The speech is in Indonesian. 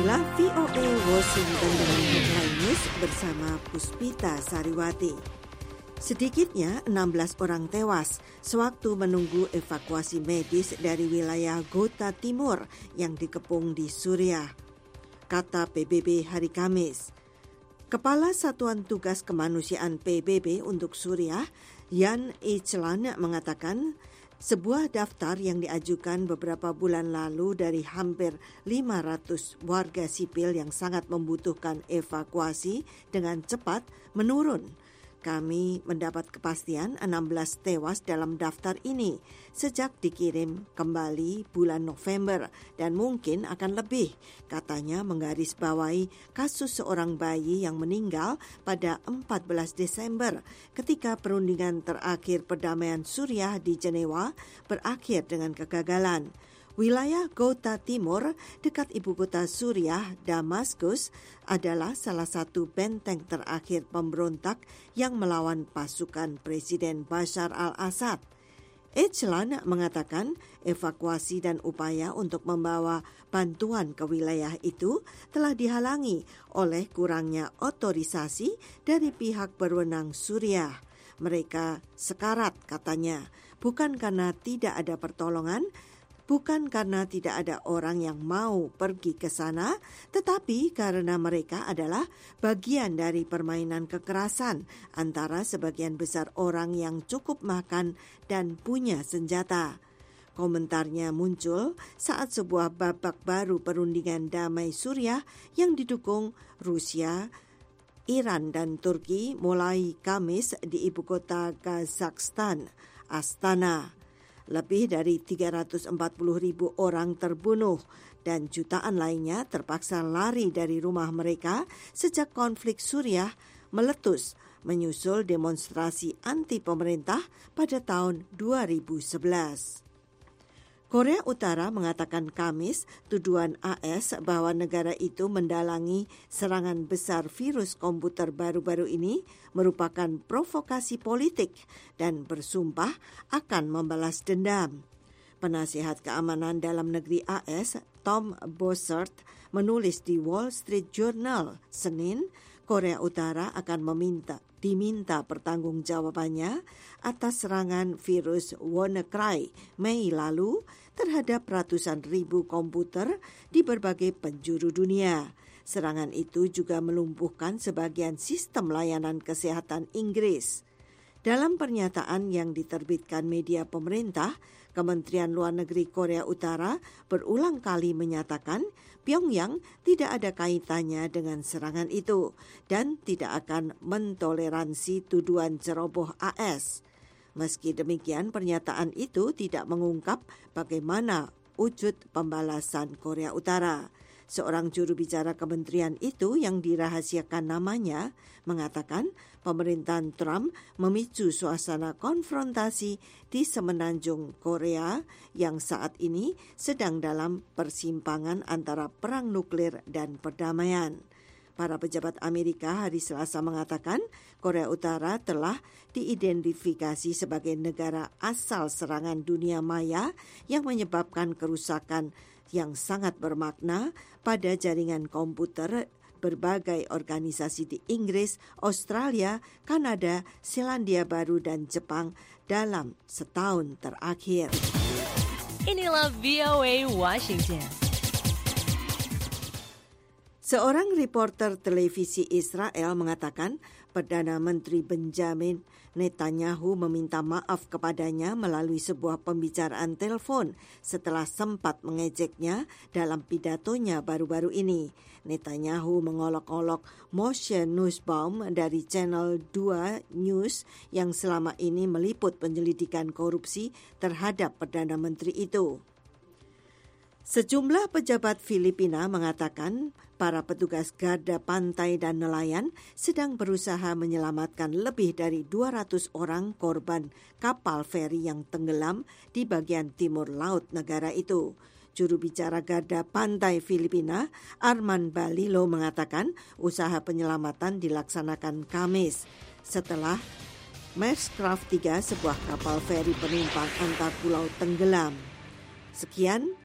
Inilah VOA Washington dengan headline news bersama Puspita Sariwati. Sedikitnya 16 orang tewas sewaktu menunggu evakuasi medis dari wilayah Ghouta Timur yang dikepung di Suriah, kata PBB hari Kamis. Kepala Satuan Tugas Kemanusiaan PBB untuk Suriah, Jan Egeland, mengatakan sebuah daftar yang diajukan beberapa bulan lalu dari hampir 500 warga sipil yang sangat membutuhkan evakuasi dengan cepat menurun. Kami mendapat kepastian 16 tewas dalam daftar ini sejak dikirim kembali bulan November dan mungkin akan lebih, katanya menggarisbawahi kasus seorang bayi yang meninggal pada 14 Desember ketika perundingan terakhir perdamaian Suriah di Jenewa berakhir dengan kegagalan. Wilayah Ghouta Timur dekat ibu kota Suriah, Damaskus, adalah salah satu benteng terakhir pemberontak yang melawan pasukan Presiden Bashar al-Assad. Egeland mengatakan evakuasi dan upaya untuk membawa bantuan ke wilayah itu telah dihalangi oleh kurangnya otorisasi dari pihak berwenang Suriah. Mereka sekarat, katanya, bukan karena tidak ada pertolongan, bukan karena tidak ada orang yang mau pergi ke sana, tetapi karena mereka adalah bagian dari permainan kekerasan antara sebagian besar orang yang cukup makan dan punya senjata. Komentarnya muncul saat sebuah babak baru perundingan damai Suriah yang didukung Rusia, Iran dan Turki mulai Kamis di ibu kota Kazakhstan, Astana. Lebih dari 340.000 orang terbunuh dan jutaan lainnya terpaksa lari dari rumah mereka sejak konflik Suriah meletus menyusul demonstrasi anti pemerintah pada tahun 2011. Korea Utara mengatakan Kamis tuduhan AS bahwa negara itu mendalangi serangan besar virus komputer baru-baru ini merupakan provokasi politik dan bersumpah akan membalas dendam. Penasihat keamanan dalam negeri AS, Tom Bossert, menulis di Wall Street Journal Senin, Korea Utara akan diminta pertanggungjawabannya atas serangan virus WannaCry Mei lalu terhadap ratusan ribu komputer di berbagai penjuru dunia. Serangan itu juga melumpuhkan sebagian sistem layanan kesehatan Inggris. Dalam pernyataan yang diterbitkan media pemerintah, Kementerian Luar Negeri Korea Utara berulang kali menyatakan Pyongyang tidak ada kaitannya dengan serangan itu dan tidak akan mentoleransi tuduhan ceroboh AS. Meski demikian, pernyataan itu tidak mengungkap bagaimana wujud pembalasan Korea Utara. Seorang juru bicara kementerian itu yang dirahasiakan namanya mengatakan pemerintahan Trump memicu suasana konfrontasi di semenanjung Korea yang saat ini sedang dalam persimpangan antara perang nuklir dan perdamaian. Para pejabat Amerika hari Selasa mengatakan Korea Utara telah diidentifikasi sebagai negara asal serangan dunia maya yang menyebabkan kerusakan yang sangat bermakna pada jaringan komputer berbagai organisasi di Inggris, Australia, Kanada, Selandia Baru, dan Jepang dalam setahun terakhir. Inilah VOA Washington. Seorang reporter televisi Israel mengatakan Perdana Menteri Benjamin Netanyahu meminta maaf kepadanya melalui sebuah pembicaraan telepon setelah sempat mengejeknya dalam pidatonya baru-baru ini. Netanyahu mengolok-olok Moshe Nussbaum dari Channel 2 News yang selama ini meliput penyelidikan korupsi terhadap Perdana Menteri itu. Sejumlah pejabat Filipina mengatakan para petugas garda pantai dan nelayan sedang berusaha menyelamatkan lebih dari 200 orang korban kapal feri yang tenggelam di bagian timur laut negara itu. Juru bicara garda pantai Filipina, Arman Balilo, mengatakan usaha penyelamatan dilaksanakan Kamis setelah Maxcraft 3, sebuah kapal feri penumpang antar pulau, tenggelam. Sekian